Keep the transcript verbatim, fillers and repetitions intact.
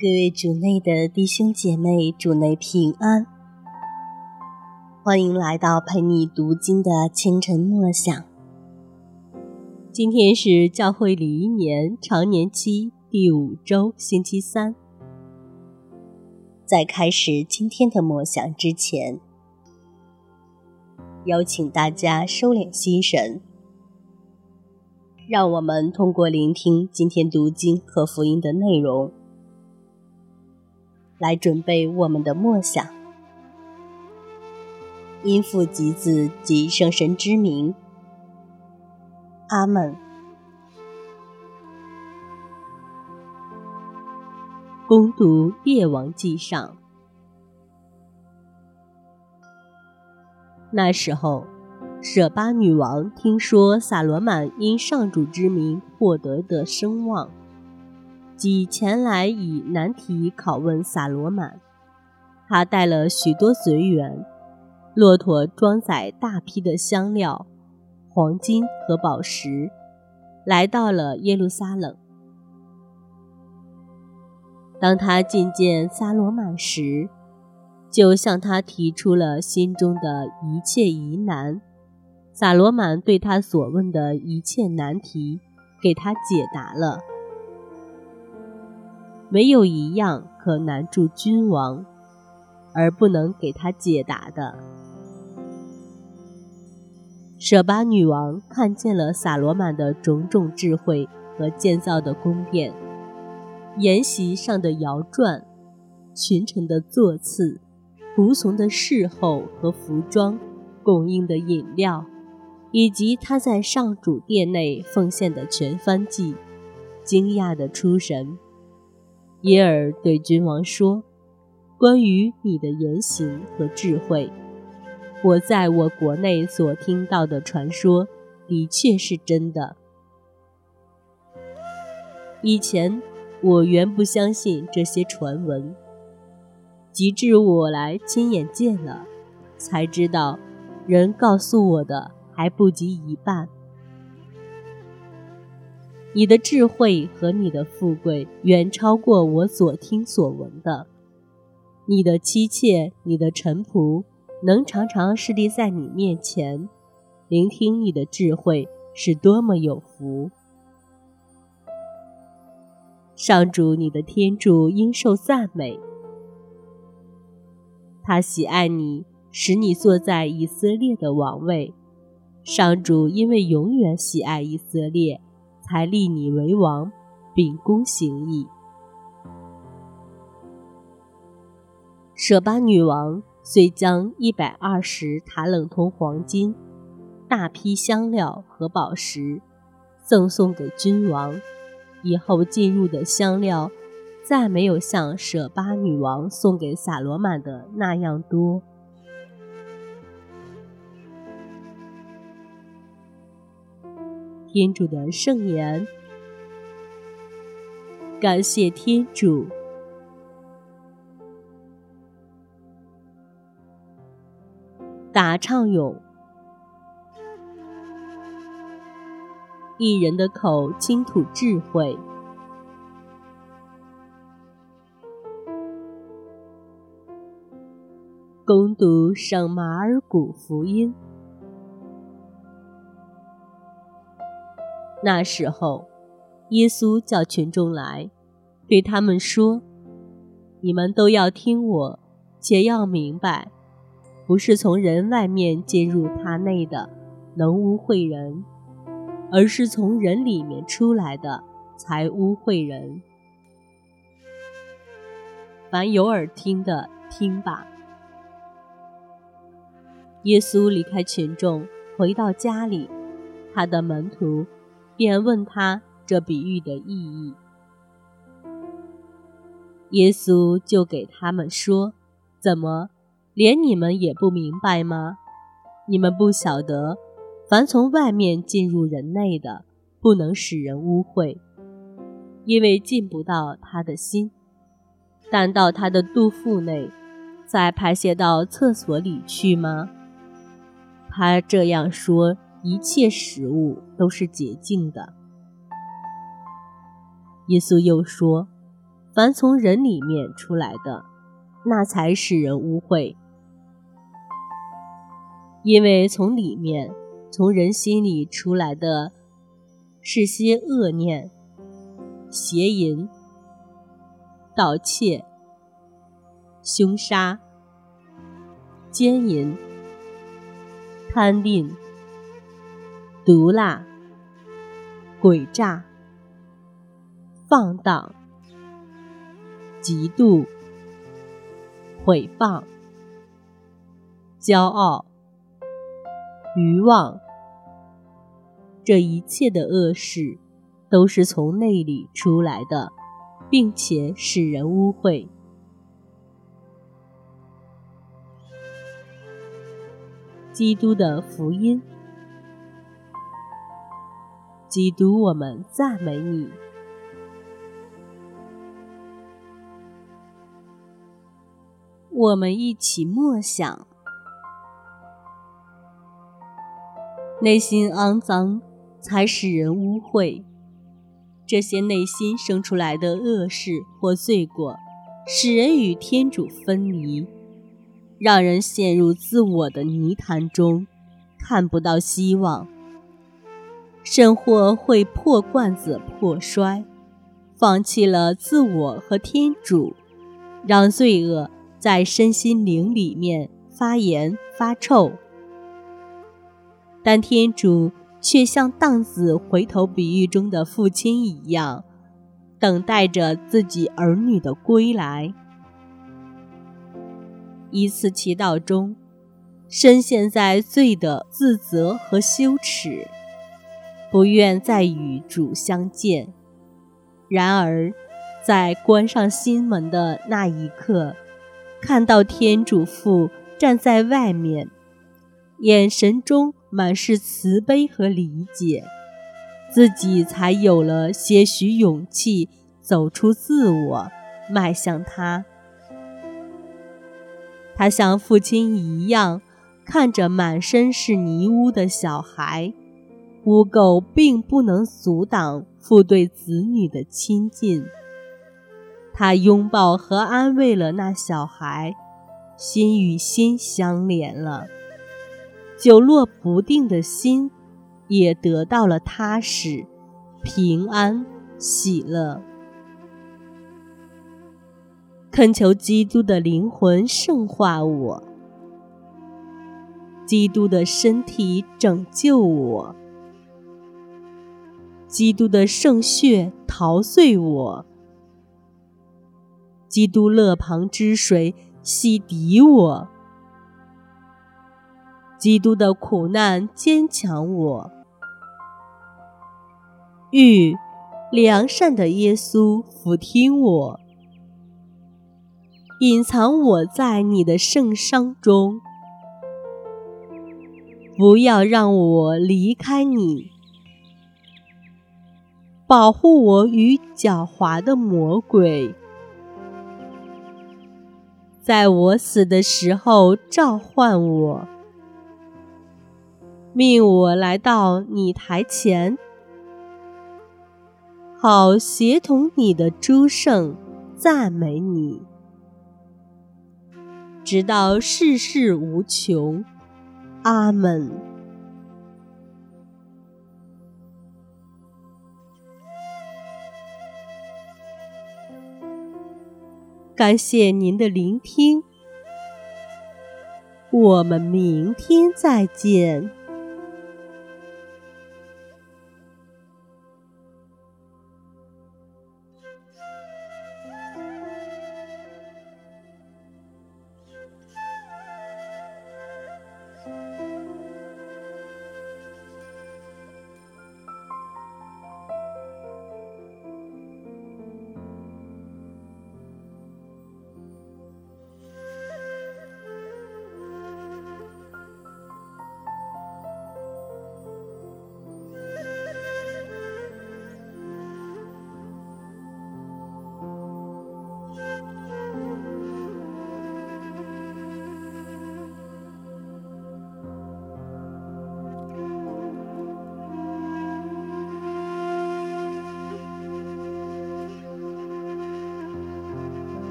各位主内的弟兄姐妹，主内平安，欢迎来到陪你读经的清晨默想。今天是教会礼仪年常年期第五周星期三。在开始今天的默想之前，邀请大家收敛心神，让我们通过聆听今天读经和福音的内容来准备我们的默想。因父及子及圣神之名，阿们。恭读列王纪上。那时候，舍巴女王听说撒罗满因上主之名获得的声望，即前来以难题拷问撒罗满。他带了许多随员，骆驼装载大批的香料、黄金和宝石，来到了耶路撒冷。当他觐见撒罗满时，就向他提出了心中的一切疑难。撒罗满对他所问的一切难题给他解答了，没有一样可难住君王而不能给他解答的。舍巴女王看见了撒罗满的种种智慧和建造的宫殿，筵席上的摇转，群臣的座次，仆从的侍候和服装，供应的饮料，以及他在上主殿内奉献的全燔祭，惊讶地出神。耶尔对君王说，关于你的言行和智慧，我在我国内所听到的传说的确是真的。以前我原不相信这些传闻，及至我来亲眼见了，才知道人告诉我的还不及一半。你的智慧和你的富贵远超过我所听所闻的。你的妻妾，你的臣仆，能常常侍立在你面前，聆听你的智慧，是多么有福。上主你的天主应受赞美，他喜爱你，使你坐在以色列的王位。上主因为永远喜爱以色列，才立你为王，秉公行义。舍巴女王遂将一百二十塔冷通黄金、大批香料和宝石赠送给君王，以后进入的香料再没有像舍巴女王送给撒罗满的那样多。天主的圣言。感谢天主。答唱咏。一人的口倾吐智慧。恭读圣马尔谷福音。那时候，耶稣叫群众来，对他们说，你们都要听我，且要明白，不是从人外面进入他内的，能污秽人，而是从人里面出来的，才污秽人。凡有耳听的，听吧。耶稣离开群众，回到家里，他的门徒便问他这比喻的意义。耶稣就给他们说，怎么，连你们也不明白吗？你们不晓得，凡从外面进入人内的，不能使人污秽，因为进不到他的心，但到他的肚腹内，再排泄到厕所里去吗？他这样说，一切食物都是洁净的。耶稣又说， 凡从人里面出来的，那才使人污秽。因为从里面，从人心里出来的是些恶念、邪淫、盗窃、凶杀、奸淫、贪吝、毒辣、诡诈、放荡、嫉妒、毁谤、骄傲、愚妄。这一切的恶事都是从内里出来的，并且使人污秽。基督的福音。基督，我们赞美你。我们一起默想。内心肮脏才使人污秽，这些内心生出来的恶事或罪过，使人与天主分离，让人陷入自我的泥潭中，看不到希望，甚或会破罐子破摔，放弃了自我和天主，让罪恶在身心灵里面发炎发臭。但天主却像荡子回头比喻中的父亲一样，等待着自己儿女的归来。一次祈祷中，深陷在罪的自责和羞耻，不愿再与主相见。然而，在关上心门的那一刻，看到天主父站在外面，眼神中满是慈悲和理解，自己才有了些许勇气走出自我，迈向他。他像父亲一样，看着满身是泥污的小孩，污垢并不能阻挡父对子女的亲近。他拥抱和安慰了那小孩，心与心相连了，久落不定的心也得到了踏实、平安、喜乐。恳求基督的灵魂圣化我，基督的身体拯救我，基督的圣血陶碎我，基督勒旁之水洗涤我，基督的苦难坚强我。欲良善的耶稣俯听我，隐藏我在你的圣伤中，不要让我离开你，保护我于狡猾的魔鬼，在我死的时候召唤我，命我来到你台前，好协同你的诸圣赞美你，直到世事无穷。阿们。感谢您的聆听，我们明天再见。